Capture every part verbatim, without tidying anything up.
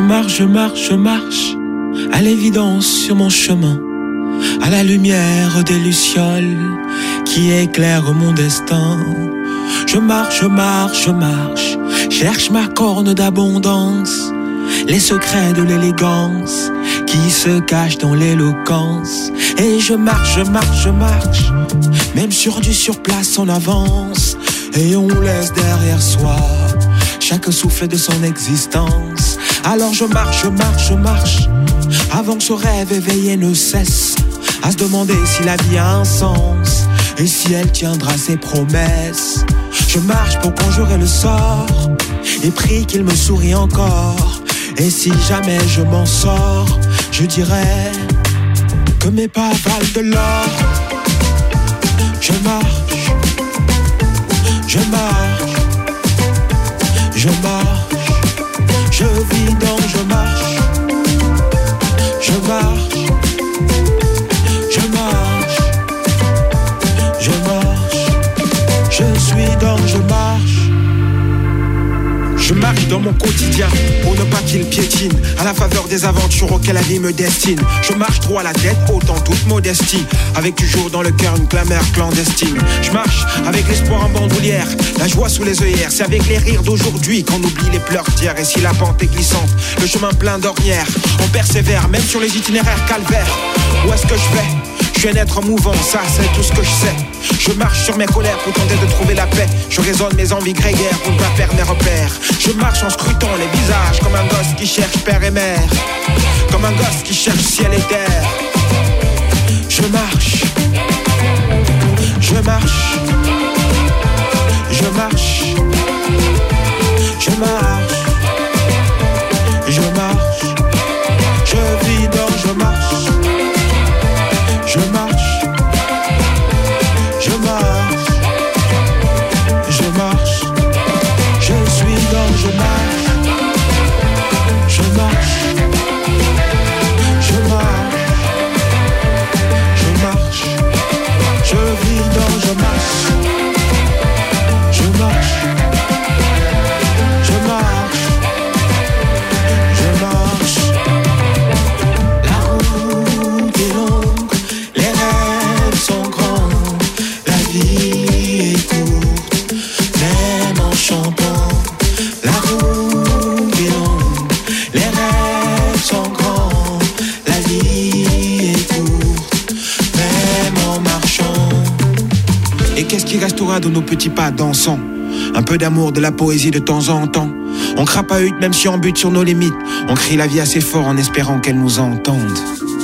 marche, je marche, je marche à l'évidence sur mon chemin, à la lumière des lucioles qui éclairent mon destin. Je marche, je marche, je marche, cherche ma corne d'abondance, les secrets de l'élégance qui se cachent dans l'éloquence. Et je marche, je marche, je marche, même sur du surplace on avance, et on laisse derrière soi chaque souffle de son existence. Alors je marche, je marche, je marche, avant que ce rêve éveillé ne cesse, à se demander si la vie a un sens et si elle tiendra ses promesses. Je marche pour conjurer le sort et prie qu'il me sourie encore. Et si jamais je m'en sors, je dirais que mes pas valent de l'or. Je marche, je marche, je marche, je vis donc je marche, je marche, je marche, je marche, je suis donc je marche. Je marche dans mon quotidien pour ne pas qu'il piétine à la faveur des aventures auxquelles la vie me destine. Je marche droit à la tête, haute en toute modestie, avec toujours dans le cœur une clameur clandestine. Je marche avec l'espoir en bandoulière, la joie sous les œillères. C'est avec les rires d'aujourd'hui qu'on oublie les pleurs d'hier. Et si la pente est glissante, le chemin plein d'ornières, on persévère même sur les itinéraires calvaires. Où est-ce que je vais ? Je suis un être mouvant, ça c'est tout ce que je sais. Je marche sur mes colères pour tenter de trouver la paix. Je raisonne mes envies grégaires pour ne pas perdre mes repères. Je marche en scrutant les visages comme un gosse qui cherche père et mère, comme un gosse qui cherche ciel et terre. Je marche, je marche, je marche, je marche, je marche, je vis donc je marche. Je marche, je marche, je marche, je suis dans je marche, je marche, je marche, je marche, je vis dans je marche, je marche, je marche, je marche. La route est longue, les rêves sont grands, la vie est courte, même en chantant. La route est longue, les rêves sont grands, la vie est courte, même en marchant. Et qu'est-ce qui restera de nos petits pas dansants? Un peu d'amour, de la poésie de temps en temps. On crapahute même si on bute sur nos limites. On crie la vie assez fort en espérant qu'elle nous entende.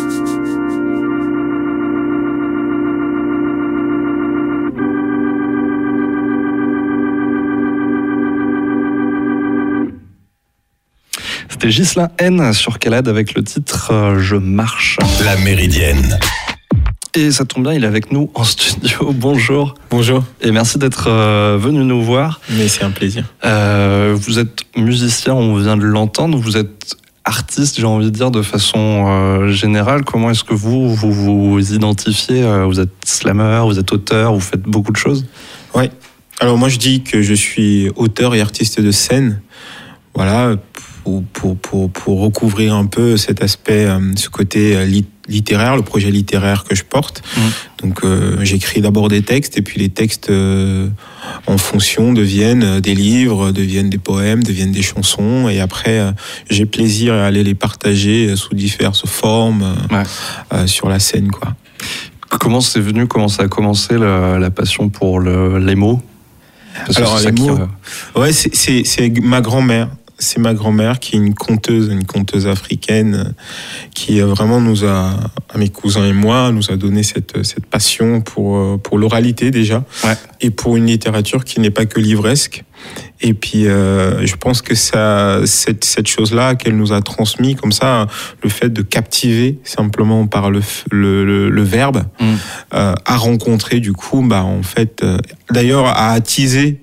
C'était Ghislain N sur Calade avec le titre euh, Je marche. La Méridienne. Et ça tombe bien, il est avec nous en studio. Bonjour. Bonjour. Et merci d'être euh, venu nous voir. Mais c'est un plaisir. Euh, vous êtes musicien, on vient de l'entendre. Vous êtes artiste, j'ai envie de dire, de façon euh, générale. Comment est-ce que vous vous, vous identifiez ? Vous êtes slammer, vous êtes auteur, vous faites beaucoup de choses ? Oui. Alors moi je dis que je suis auteur et artiste de scène. Voilà, pour, pour, pour, pour recouvrir un peu cet aspect, ce côté lit- littéraire, le projet littéraire que je porte. Mmh. Donc euh, j'écris d'abord des textes et puis les textes euh, en fonction deviennent des livres, deviennent des poèmes, deviennent des chansons et après euh, j'ai plaisir à aller les partager sous diverses formes ouais. euh, sur la scène, quoi. Comment c'est venu, comment ça a commencé la, la passion pour le, les mots ? Parce Alors les mots, qui... ouais, c'est, c'est, c'est ma grand-mère. C'est ma grand-mère qui est une conteuse, une conteuse africaine qui vraiment nous a, à mes cousins et moi, nous a donné cette, cette passion pour, pour l'oralité déjà, ouais. et pour une littérature qui n'est pas que livresque. Et puis, euh, je pense que ça, cette, cette chose-là qu'elle nous a transmis, comme ça, le fait de captiver simplement par le, le, le, le verbe, mmh. euh, a rencontré du coup, bah, en fait, euh, d'ailleurs, a attisé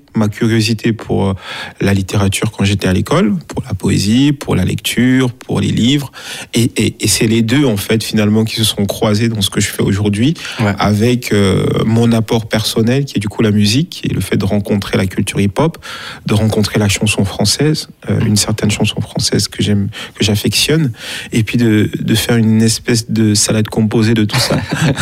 ma curiosité pour la littérature quand j'étais à l'école, pour la poésie, pour la lecture, pour les livres. Et, et, et c'est les deux, en fait, finalement, qui se sont croisés dans ce que je fais aujourd'hui, ouais. avec euh, mon apport personnel, qui est du coup la musique, et le fait de rencontrer la culture hip-hop, de rencontrer la chanson française, euh, une certaine chanson française que j'aime, que j'affectionne, et puis de, de faire une espèce de salade composée de tout ça.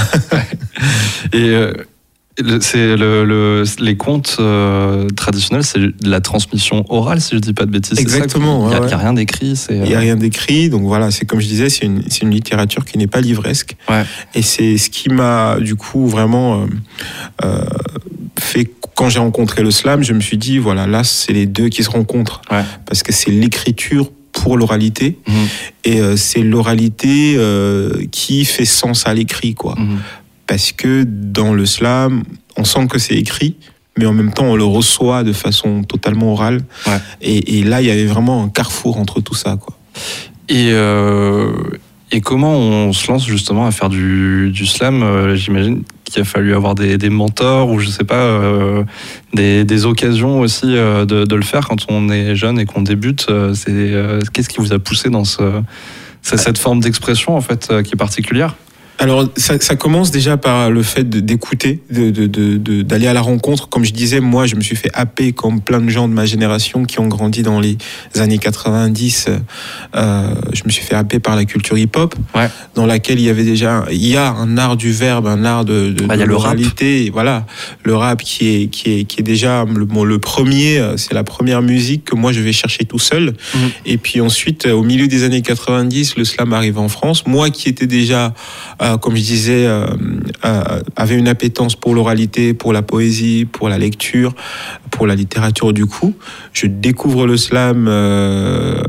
et... Euh... C'est le, le, les contes euh, traditionnels, c'est de la transmission orale, si je ne dis pas de bêtises. Exactement. Il n'y a, ouais. a rien d'écrit. C'est, il n'y a rien d'écrit, donc voilà, c'est comme je disais, c'est une, c'est une littérature qui n'est pas livresque. Ouais. Et c'est ce qui m'a, du coup, vraiment euh, euh, fait, quand j'ai rencontré le slam, je me suis dit, voilà, là, c'est les deux qui se rencontrent. Ouais. Parce que c'est l'écriture pour l'oralité, mmh. et euh, c'est l'oralité euh, qui fait sens à l'écrit, quoi. Mmh. Parce que dans le slam, on sent que c'est écrit, mais en même temps, on le reçoit de façon totalement orale. Ouais. Et, et là, il y avait vraiment un carrefour entre tout ça, quoi. Et, euh, et comment on se lance justement à faire du, du slam euh, J'imagine qu'il a fallu avoir des, des mentors ou je sais pas, euh, des, des occasions aussi euh, de, de le faire quand on est jeune et qu'on débute. Euh, c'est, euh, qu'est-ce qui vous a poussé dans ce, c'est cette forme d'expression en fait euh, qui est particulière? Alors, ça, ça commence déjà par le fait de, d'écouter, de, de, de, de, d'aller à la rencontre. Comme je disais, moi, je me suis fait happer comme plein de gens de ma génération qui ont grandi dans les années quatre-vingt-dix. Euh, je me suis fait happer par la culture hip-hop, ouais. dans laquelle il y avait déjà, il y a un art du verbe, un art de, de, bah, de y a l'oralité. Le rap. Voilà, le rap qui est, qui est, qui est déjà le, bon, le premier, c'est la première musique que moi je vais chercher tout seul. Mmh. Et puis ensuite, au milieu des années quatre-vingt-dix, le slam arrive en France. Moi qui étais déjà euh, comme je disais, euh, euh, avait une appétence pour l'oralité, pour la poésie, pour la lecture, pour la littérature du coup. Je découvre le slam euh,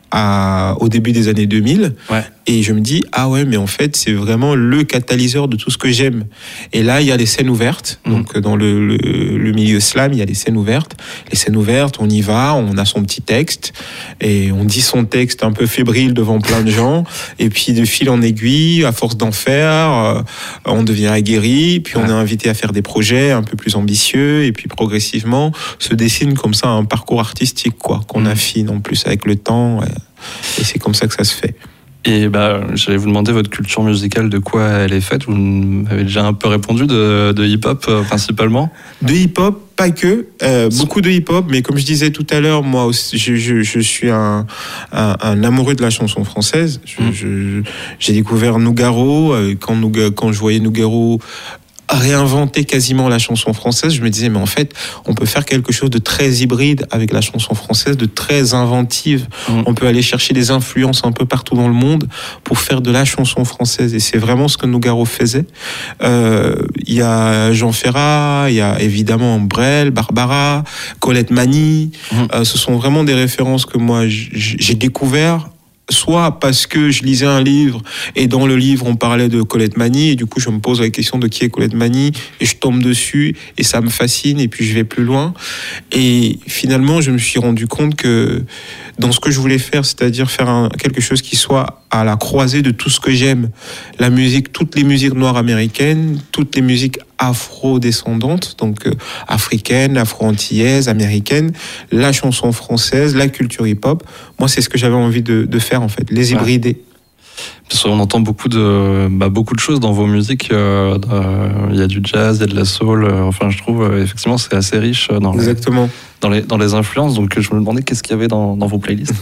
à, au début des années deux mille. Ouais. Et je me dis, ah ouais, mais en fait, c'est vraiment le catalyseur de tout ce que j'aime. Et là, il y a les scènes ouvertes. Mmh. Donc, dans le, le, le milieu slam, il y a les scènes ouvertes. Les scènes ouvertes, on y va, on a son petit texte. Et on dit son texte un peu fébrile devant plein de gens. Et puis, de fil en aiguille, à force d'en faire, euh, on devient aguerri. Puis, on ouais. est invité à faire des projets un peu plus ambitieux. Et puis, progressivement, se dessine comme ça un parcours artistique, quoi, qu'on mmh. affine en plus avec le temps. Et, et c'est comme ça que ça se fait. Et bah, j'allais vous demander votre culture musicale, de quoi elle est faite. Vous m'avez déjà un peu répondu, de, de hip-hop euh, principalement. De hip-hop, pas que. Euh, beaucoup de hip-hop, mais comme je disais tout à l'heure, moi aussi, je, je, je suis un, un, un amoureux de la chanson française. Je, mmh. je, j'ai découvert Nougaro. Quand, Nougaro, quand je voyais Nougaro réinventer quasiment la chanson française, je me disais, mais en fait, on peut faire quelque chose de très hybride avec la chanson française, de très inventive. Mmh. On peut aller chercher des influences un peu partout dans le monde pour faire de la chanson française. Et c'est vraiment ce que Nougaro faisait. Euh, il y a Jean Ferrat, il y a évidemment Brel, Barbara, Colette Mani. Mmh. Euh, ce sont vraiment des références que moi, j'ai découvert, soit parce que je lisais un livre et dans le livre on parlait de Colette Mani et du coup je me pose la question de qui est Colette Mani et je tombe dessus et ça me fascine et puis je vais plus loin. Et finalement je me suis rendu compte que dans ce que je voulais faire, c'est-à-dire faire un, quelque chose qui soit à la croisée de tout ce que j'aime, la musique, toutes les musiques noires américaines, toutes les musiques afro-descendantes, donc euh, africaines, afro-antillaises, américaines, la chanson française, la culture hip-hop. Moi, c'est ce que j'avais envie de, de faire, en fait, les hybrider. Ouais. Parce qu'on entend beaucoup de, bah, beaucoup de choses dans vos musiques. Il euh, euh, y a du jazz, il y a de la soul. Euh, enfin, je trouve, euh, effectivement, c'est assez riche dans Exactement. Les, dans, les, dans les influences. Donc, je me demandais qu'est-ce qu'il y avait dans, dans vos playlists.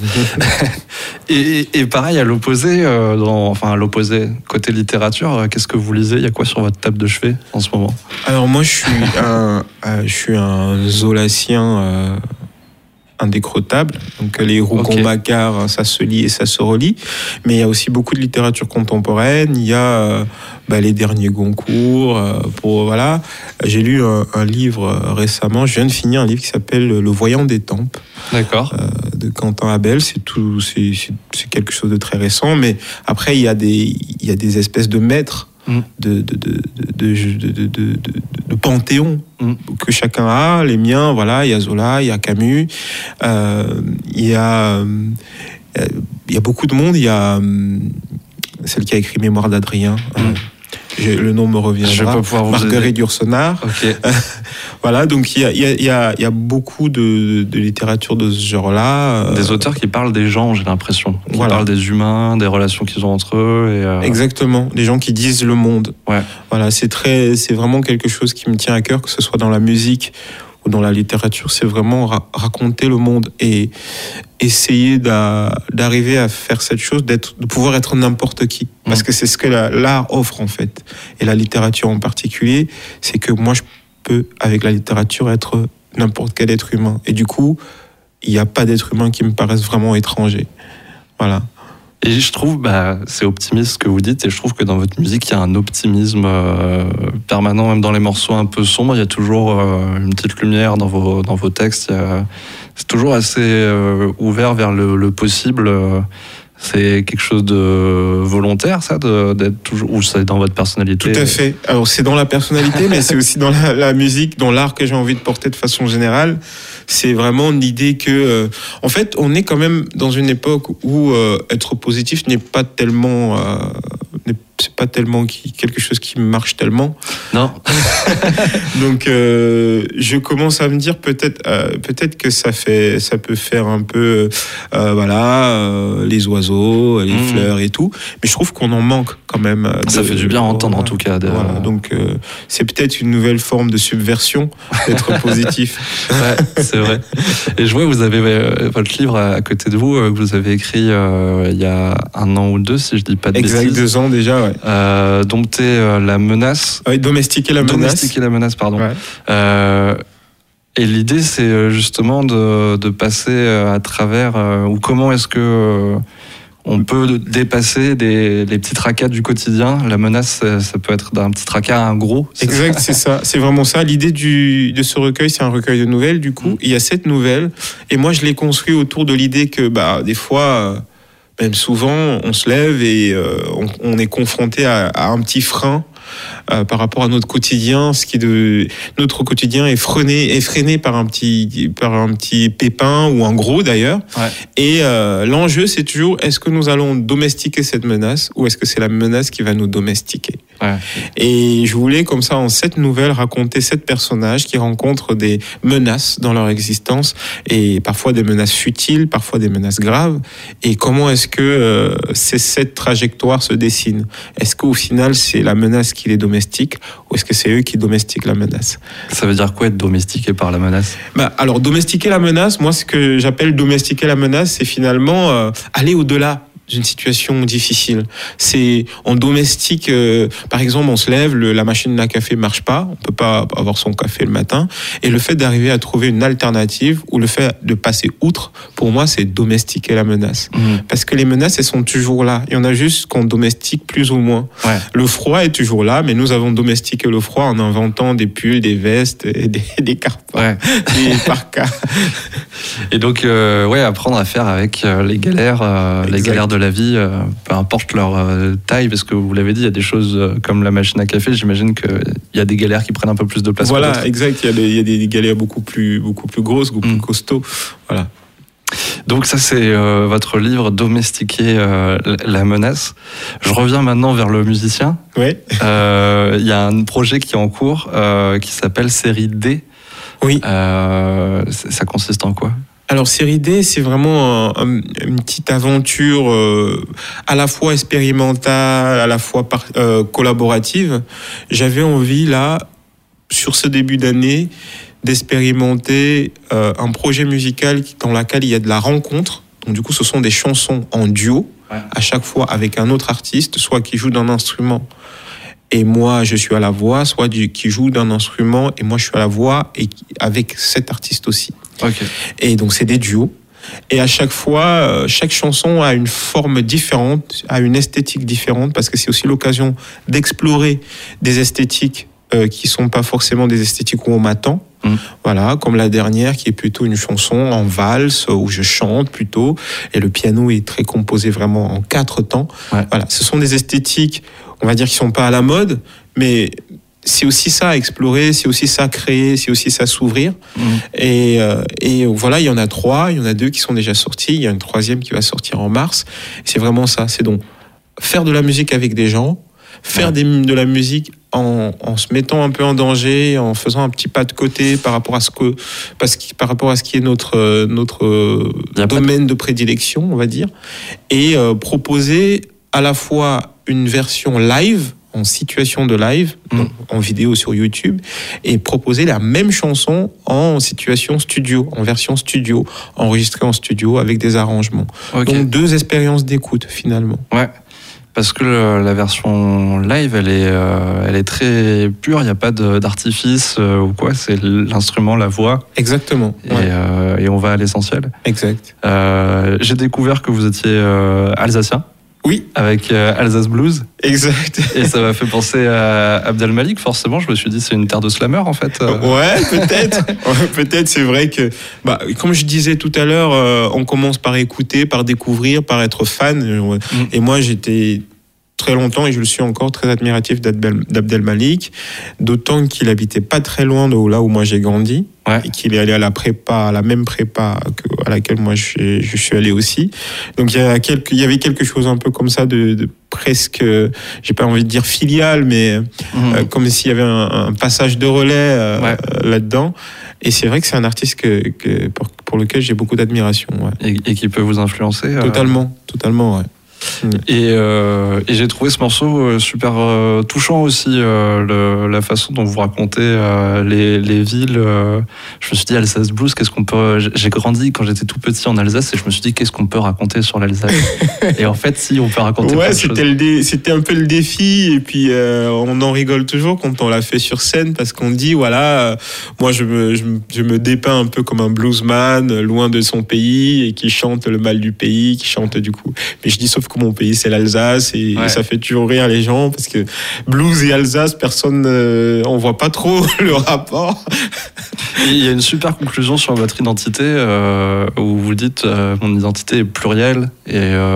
et, et pareil, à l'opposé, euh, dans, enfin, à l'opposé, côté littérature, euh, qu'est-ce que vous lisez ? Il y a quoi sur votre table de chevet en ce moment ? Alors, moi, je suis un, euh, je suis un zolacien euh, indécrottable. Donc les Rougon-Macquart, okay. ça se lit et ça se relit. Mais il y a aussi beaucoup de littérature contemporaine. Il y a euh, bah, les derniers Goncourt. Euh, pour, voilà. J'ai lu un, un livre euh, récemment. Je viens de finir un livre qui s'appelle Le Voyant des Tempes. D'accord. Euh, de Quentin Abel. C'est, tout, c'est, c'est, c'est quelque chose de très récent. Mais après, il y a des, il y a des espèces de maîtres. De, de, de, de, de, de, de, de, de panthéon mm. que chacun a, les miens, voilà, il y a Zola, il y a Camus, euh, il y a il y a beaucoup de monde, il y a celle qui a écrit Mémoire d'Adrien, mm. euh, j'ai, le nom me reviendra. Je vais pas pouvoir vous Marguerite Yourcenar. Ok. Voilà, donc il y a, il y, a, il y, a, il y a beaucoup de, de littérature de ce genre-là. Des auteurs qui parlent des gens, j'ai l'impression. Qui Voilà. parlent des humains, des relations qu'ils ont entre eux. Et euh... Exactement, des gens qui disent le monde. Ouais. Voilà, c'est très, c'est vraiment quelque chose qui me tient à cœur, que ce soit dans la musique ou dans la littérature, c'est vraiment ra- raconter le monde et essayer d'a, d'arriver à faire cette chose, d'être, de pouvoir être n'importe qui. Parce mmh. que c'est ce que la, l'art offre en fait, et la littérature en particulier, c'est que moi je peux, avec la littérature, être n'importe quel être humain. Et du coup, il n'y a pas d'être humain qui me paraisse vraiment étranger. Voilà. Et je trouve, bah, c'est optimiste ce que vous dites, et je trouve que dans votre musique, il y a un optimisme euh, permanent, même dans les morceaux un peu sombres, il y a toujours euh, une petite lumière dans vos, dans vos textes. Il y a, c'est toujours assez euh, ouvert vers le, le possible. C'est quelque chose de volontaire, ça, de, d'être toujours, ou c'est dans votre personnalité? Tout à fait. Alors, c'est dans la personnalité, mais c'est aussi dans la, la musique, dans l'art que j'ai envie de porter de façon générale. C'est vraiment l'idée que, euh, en fait, on est quand même dans une époque où euh, être positif n'est pas tellement, euh, n'est, c'est pas tellement qui, quelque chose qui marche tellement. Non. Donc, euh, je commence à me dire peut-être, euh, peut-être que ça fait, ça peut faire un peu, euh, voilà, euh, les oiseaux, les mmh. fleurs et tout. Mais je trouve qu'on en manque quand même. De, ça fait du bien à entendre voilà, en tout cas. De... Voilà, donc, euh, c'est peut-être une nouvelle forme de subversion d'être positif. Ouais, c'est vrai. Et je vois que vous avez euh, votre livre à côté de vous, euh, que vous avez écrit euh, il y a un an ou deux, si je dis pas de exact, bêtises. Exact, deux ans déjà, ouais. Euh, dompter euh, la menace. Oui, domestiquer la menace. Domestiquer la menace, pardon. Ouais. Euh, et l'idée, c'est justement de, de passer à travers, euh, ou comment est-ce que euh, on peut dépasser des, les petits tracas du quotidien. La menace, ça, ça peut être d'un petit tracas à un gros. C'est exact, ça. c'est ça. C'est vraiment ça. L'idée du, de ce recueil, c'est un recueil de nouvelles, du coup. Mmh. Il y a sept nouvelles. Et moi, je l'ai construit autour de l'idée que, bah, des fois, même souvent, on se lève et euh, on, on est confronté à, à un petit frein Euh, par rapport à notre quotidien, ce qui est de notre quotidien est freiné, est freiné par un petit, par un petit pépin ou un gros d'ailleurs. Ouais. Et euh, l'enjeu, c'est toujours est-ce que nous allons domestiquer cette menace ou est-ce que c'est la menace qui va nous domestiquer. Ouais. Et je voulais comme ça en sept nouvelles raconter sept personnages qui rencontrent des menaces dans leur existence et parfois des menaces futiles, parfois des menaces graves. Et comment est-ce que euh, ces sept trajectoires se dessinent? Est-ce qu'au final c'est la menace qui les domestique ou est-ce que c'est eux qui domestiquent la menace? Ça veut dire quoi être domestiqué par la menace? Bah, alors domestiquer la menace, moi ce que j'appelle domestiquer la menace, c'est finalement euh, aller au-delà d'une situation difficile. C'est, on domestique, euh, par exemple, on se lève, le, la machine à café marche pas, on peut pas avoir son café le matin, et le fait d'arriver à trouver une alternative ou le fait de passer outre, pour moi, c'est domestiquer la menace. Mmh. Parce que les menaces, elles sont toujours là. Il y en a juste qu'on domestique plus ou moins. Ouais. Le froid est toujours là, mais nous avons domestiqué le froid en inventant des pulls, des vestes, et des, des carpons, ouais. des parkas. Et donc, euh, ouais, apprendre à faire avec euh, les galères, euh, les galères de la vie, euh, peu importe leur euh, taille, parce que vous l'avez dit, il y a des choses euh, comme la machine à café, j'imagine qu'il y a des galères qui prennent un peu plus de place. Voilà, exact, il y, a des, il y a des galères beaucoup plus, beaucoup plus grosses, beaucoup mmh. plus costauds. Voilà. Donc ça, c'est euh, votre livre « Domestiquer euh, la menace ». Je reviens maintenant vers le musicien. Oui. Euh, il y a un projet qui est en cours euh, qui s'appelle Série D. Oui. Euh, ça consiste en quoi ? Alors, Série D, c'est vraiment un, un, une petite aventure euh, à la fois expérimentale, à la fois par, euh, collaborative. J'avais envie, là, sur ce début d'année, d'expérimenter euh, un projet musical dans lequel il y a de la rencontre. Donc, du coup, ce sont des chansons en duo, ouais. à chaque fois avec un autre artiste, soit qui joue d'un instrument et moi, je suis à la voix, soit du, qui joue d'un instrument et moi, je suis à la voix et avec cet artiste aussi. Okay. Et donc, c'est des duos. Et à chaque fois, chaque chanson a une forme différente, a une esthétique différente, parce que c'est aussi l'occasion d'explorer des esthétiques euh, qui ne sont pas forcément des esthétiques où on m'attend. Mmh. Voilà, comme la dernière qui est plutôt une chanson en valse où je chante plutôt et le piano est très composé vraiment en quatre temps. Ouais. Voilà, ce sont des esthétiques, on va dire, qui sont pas à la mode, mais c'est aussi ça à explorer, c'est aussi ça à créer, c'est aussi ça à s'ouvrir. Mmh. Et, euh, et voilà, il y en a trois, il y en a deux qui sont déjà sortis, il y a une troisième qui va sortir en mars. C'est vraiment ça, c'est donc faire de la musique avec des gens, faire ouais. des, de la musique en, en se mettant un peu en danger, en faisant un petit pas de côté par rapport à ce que, parce que, par rapport à ce qui est notre, notre domaine de... de prédilection, on va dire, et euh, proposer à la fois une version live, en situation de live, mmh. donc en vidéo sur YouTube, et proposer la même chanson en situation studio, en version studio, enregistrée en studio avec des arrangements. Okay. Donc deux expériences d'écoute finalement. Ouais. Parce que le, la version live, elle est, euh, elle est très pure, il n'y a pas de, d'artifice euh, ou quoi, c'est l'instrument, la voix. Exactement. Et, ouais. euh, et on va à l'essentiel. Exact. Euh, j'ai découvert que vous étiez euh, alsacien. Oui. Avec euh, Alsace Blues. Exact. Et ça m'a fait penser à Abd El Malik, forcément. Je me suis dit, c'est une terre de slammer, en fait. Ouais, peut-être. ouais, peut-être, c'est vrai que, bah, comme je disais tout à l'heure, euh, on commence par écouter, par découvrir, par être fan. Mm. Et moi, j'étais très longtemps, et je le suis encore, très admiratif d'Abd El Malik, d'autant qu'il habitait pas très loin de là où moi j'ai grandi, ouais. et qu'il est allé à la prépa, à la même prépa que, à laquelle moi je suis, je suis allé aussi. Donc il y, a quelque, il y avait quelque chose un peu comme ça de, de presque, j'ai pas envie de dire filial, mais mmh. euh, comme s'il y avait un, un passage de relais euh, ouais. euh, là-dedans. Et c'est vrai que c'est un artiste que, que, pour, pour lequel j'ai beaucoup d'admiration. Ouais. Et, et qui peut vous influencer Totalement, euh... totalement, ouais. Et, euh, et j'ai trouvé ce morceau super euh, touchant aussi, euh, le, la façon dont vous racontez euh, les, les villes. Euh, je me suis dit, Alsace Blues, qu'est-ce qu'on peut. J'ai grandi quand j'étais tout petit en Alsace et je me suis dit, qu'est-ce qu'on peut raconter sur l'Alsace. Et en fait, si, on peut raconter ouais, plein de c'était, le dé, c'était un peu le défi. Et puis, euh, on en rigole toujours quand on l'a fait sur scène parce qu'on dit, voilà, euh, moi, je me, je, me, je me dépeins un peu comme un bluesman, loin de son pays et qui chante le mal du pays, qui chante du coup. Mais je dis, sauf que mon pays c'est l'Alsace et, ouais. et ça fait toujours rire les gens parce que blues et Alsace, personne, euh, on voit pas trop le rapport. Il y a une super conclusion sur votre identité euh, où vous dites euh, mon identité est plurielle et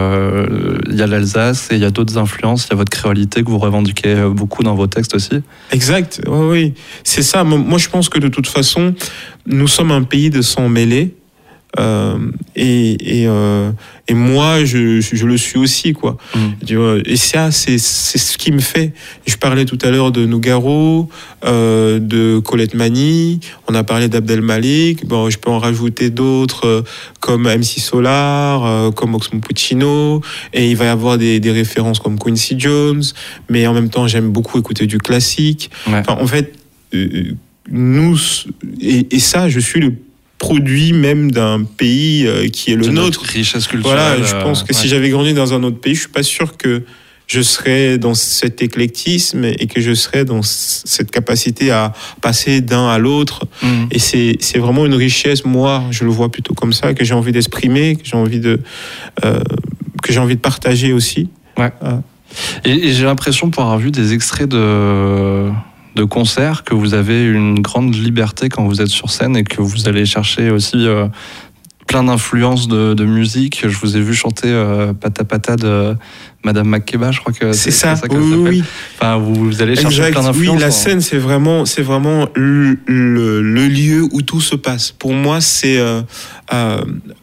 euh, il y a l'Alsace et il y a d'autres influences, il y a votre créolité que vous revendiquez beaucoup dans vos textes aussi. Exact, oui, oui, c'est ça. Moi je pense que de toute façon nous sommes un pays de sang mêlé. Euh, et, et, euh, et moi je, je le suis aussi quoi. Mm. Et ça c'est, c'est ce qui me fait. Je parlais tout à l'heure de Nougaro, euh, de Colette Mani, on a parlé d'Abd El Malik, bon, je peux en rajouter d'autres euh, comme M C Solar, euh, comme Oxmo Puccino, et il va y avoir des, des références comme Quincy Jones, mais en même temps j'aime beaucoup écouter du classique. Ouais. Enfin, en fait euh, nous et, et ça je suis le produit même d'un pays euh, qui est le c'est nôtre. Richesse culturelle. Voilà, je pense que euh, si ouais. j'avais grandi dans un autre pays, je suis pas sûr que je serais dans cet éclectisme et que je serais dans cette capacité à passer d'un à l'autre. Mmh. Et c'est c'est vraiment une richesse. Moi, je le vois plutôt comme ça, que j'ai envie d'exprimer, que j'ai envie de euh, que j'ai envie de partager aussi. Ouais. Euh. Et, et j'ai l'impression pour avoir vu des extraits de de concerts que vous avez une grande liberté quand vous êtes sur scène et que vous allez chercher aussi euh, plein d'influences de, de musique. Je vous ai vu chanter euh, Pata Pata de Madame Makeba, je crois que c'est, c'est ça, ça, que oui, ça oui. Enfin, vous, vous allez chercher exact. plein d'influences. Oui, la en... scène, c'est vraiment, c'est vraiment le, le, le lieu où tout se passe. Pour moi, c'est, euh, euh,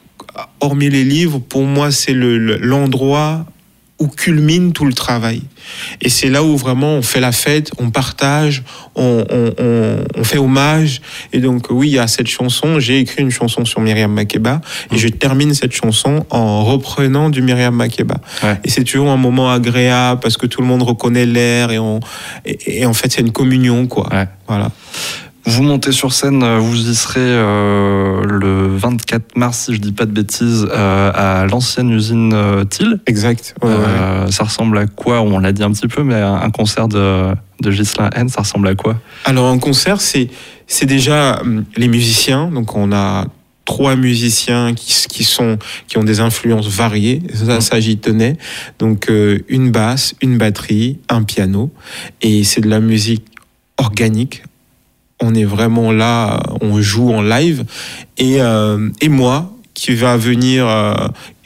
hormis les livres, pour moi, c'est le, le, l'endroit où culmine tout le travail. Et c'est là où vraiment on fait la fête, on partage, on, on, on, on fait hommage. Et donc oui, il y a cette chanson, j'ai écrit une chanson sur Myriam Makeba, et je termine cette chanson en reprenant du Myriam Makeba. Ouais. Et c'est toujours un moment agréable, parce que tout le monde reconnaît l'air, et, on, et, et en fait c'est une communion, quoi. Ouais. Voilà. Vous montez sur scène, vous y serez euh, le vingt-quatre mars, si je dis pas de bêtises, euh, à l'ancienne usine euh, Thiel. Exact. Ouais, euh, ouais. Ça ressemble à quoi ? On l'a dit un petit peu, mais un concert de, de Ghislain N, ça ressemble à quoi ? Alors un concert, c'est, c'est déjà les musiciens. Donc on a trois musiciens qui, qui, sont, qui ont des influences variées. Ça, ça j'y tenais. Donc euh, une basse, une batterie, un piano. Et c'est de la musique organique. On est vraiment là, on joue en live. Et, euh, et moi, qui va venir euh,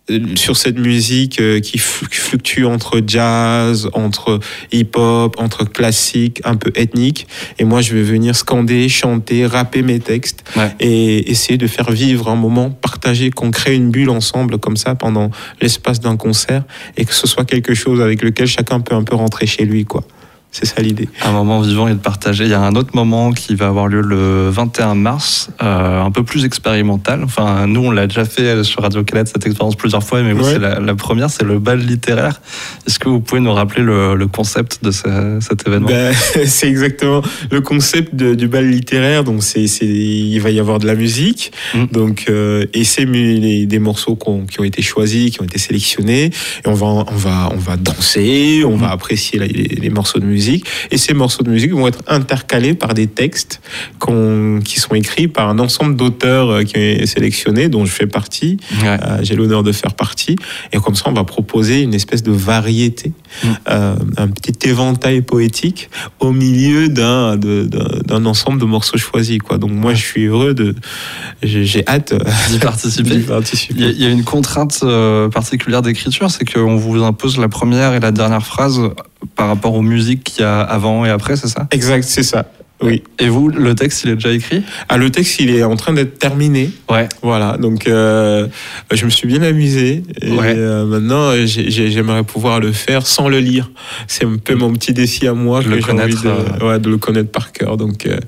sur cette musique qui fluctue entre jazz, entre hip-hop, entre classique, un peu ethnique. Et moi, je vais venir scander, chanter, rapper mes textes ouais. et essayer de faire vivre un moment partagé, qu'on crée une bulle ensemble comme ça pendant l'espace d'un concert et que ce soit quelque chose avec lequel chacun peut un peu rentrer chez lui, quoi. C'est ça l'idée. Un moment vivant et de partager. Il y a un autre moment qui va avoir lieu le vingt et un mars, euh, un peu plus expérimental. Enfin, nous, on l'a déjà fait sur Radio-Canada, cette expérience plusieurs fois, mais oui, ouais. c'est la, la première, c'est le bal littéraire. Est-ce que vous pouvez nous rappeler le, le concept de ce, cet événement ? Ben, c'est exactement le concept de, du bal littéraire. Donc, c'est, c'est, il va y avoir de la musique. Mmh. Donc, euh, et c'est les, des morceaux qu'on, qui ont été choisis, qui ont été sélectionnés. Et on va, on va, on va danser, on mmh. va apprécier les, les morceaux de musique. Et ces morceaux de musique vont être intercalés par des textes qu'on, qui sont écrits par un ensemble d'auteurs qui est sélectionné, dont je fais partie. Ouais. Euh, j'ai l'honneur de faire partie. Et comme ça, on va proposer une espèce de variété, mmh. euh, un petit éventail poétique au milieu d'un, de, d'un, d'un ensemble de morceaux choisis, quoi. Donc moi, je suis heureux de... J'ai, j'ai hâte d'y participer. d'y participer. Il, y a, il y a une contrainte euh, particulière d'écriture, c'est qu'on vous impose la première et la dernière phrase par rapport aux musiques qu'il y a avant et après, c'est ça ? Exact, c'est ça. Oui. Et vous, le texte, il est déjà écrit ? Ah, le texte, il est en train d'être terminé. Ouais. Voilà. Donc, euh, je me suis bien amusé. Et ouais. euh, maintenant, j'ai, j'ai, j'aimerais pouvoir le faire sans le lire. C'est un peu mon petit défi à moi, de que le j'ai connaître, envie de, euh... ouais, de le connaître par cœur. Donc. Euh...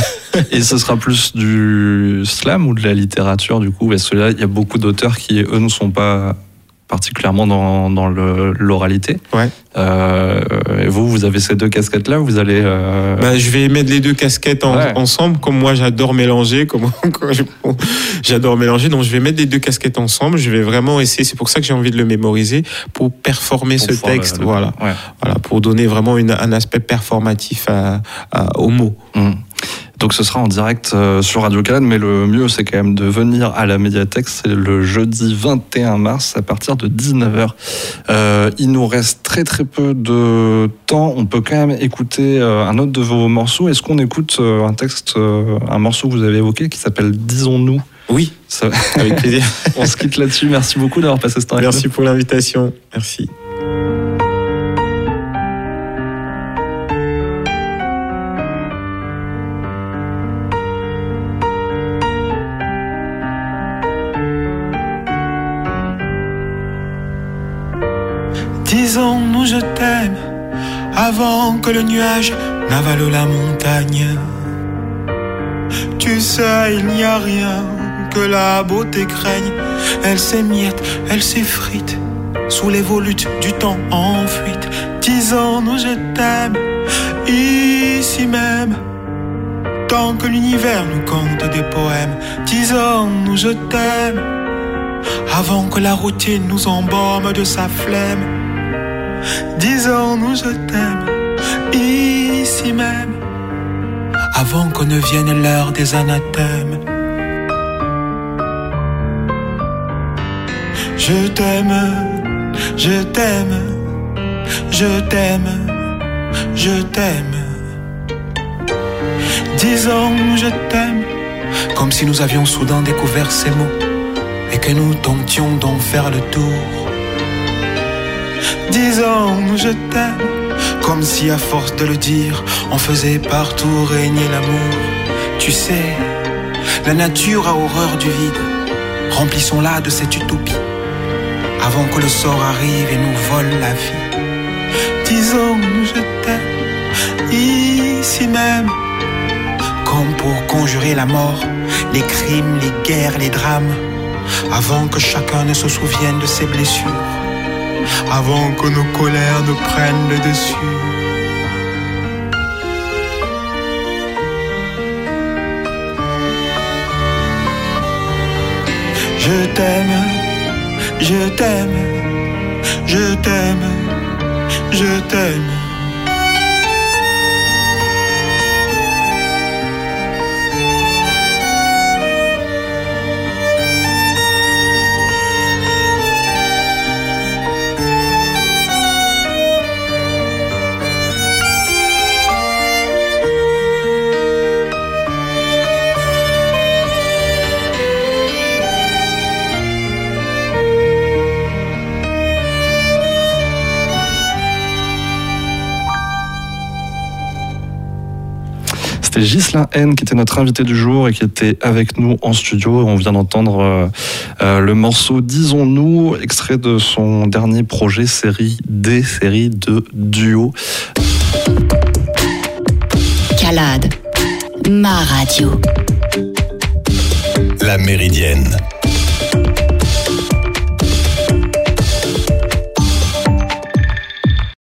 Et ce sera plus du slam ou de la littérature, du coup ? Parce que là, il y a beaucoup d'auteurs qui, eux, ne sont pas particulièrement dans, dans le, l'oralité. Ouais. Euh, et vous, vous avez ces deux casquettes-là, vous allez... Euh... Bah, je vais mettre les deux casquettes en, ouais. ensemble, comme moi j'adore mélanger, comme, comme je, j'adore mélanger, donc je vais mettre les deux casquettes ensemble, je vais vraiment essayer, c'est pour ça que j'ai envie de le mémoriser, pour performer pour ce texte, le, voilà. Ouais. voilà, pour donner vraiment une, un aspect performatif à, à, aux mots. Mmh. Donc ce sera en direct euh, sur Radio-Canada, mais le mieux c'est quand même de venir à la médiathèque, c'est le jeudi vingt et un mars à partir de dix-neuf heures. Euh, il nous reste très très peu de temps, on peut quand même écouter euh, un autre de vos morceaux. Est-ce qu'on écoute euh, un texte, euh, un morceau que vous avez évoqué qui s'appelle Disons-nous ? Oui, ça... avec plaisir. On se quitte là-dessus, merci beaucoup d'avoir passé ce temps avec nous. Merci pour l'invitation, merci. Disons-nous je t'aime avant que le nuage n'avale la montagne. Tu sais, il n'y a rien que la beauté craigne. Elle s'émiette, elle s'effrite sous les volutes du temps en fuite. Disons-nous je t'aime ici même, tant que l'univers nous conte des poèmes. Disons-nous je t'aime avant que la routine nous embaume de sa flemme. Disons-nous je t'aime ici même, avant que ne vienne l'heure des anathèmes. Je t'aime, je t'aime, je t'aime, je t'aime. Disons-nous je t'aime, comme si nous avions soudain découvert ces mots et que nous tentions d'en faire le tour. Disons-nous je t'aime, comme si à force de le dire, on faisait partout régner l'amour. Tu sais, la nature a horreur du vide. Remplissons-la de cette utopie, avant que le sort arrive et nous vole la vie. Disons-nous je t'aime, ici même, comme pour conjurer la mort, les crimes, les guerres, les drames, avant que chacun ne se souvienne de ses blessures, avant que nos colères ne prennent le dessus. Je t'aime, je t'aime, je t'aime, je t'aime. C'est Ghislain N qui était notre invité du jour et qui était avec nous en studio. On vient d'entendre euh, euh, le morceau Disons-nous, extrait de son dernier projet série D, série de duo. Calade, ma radio. La Méridienne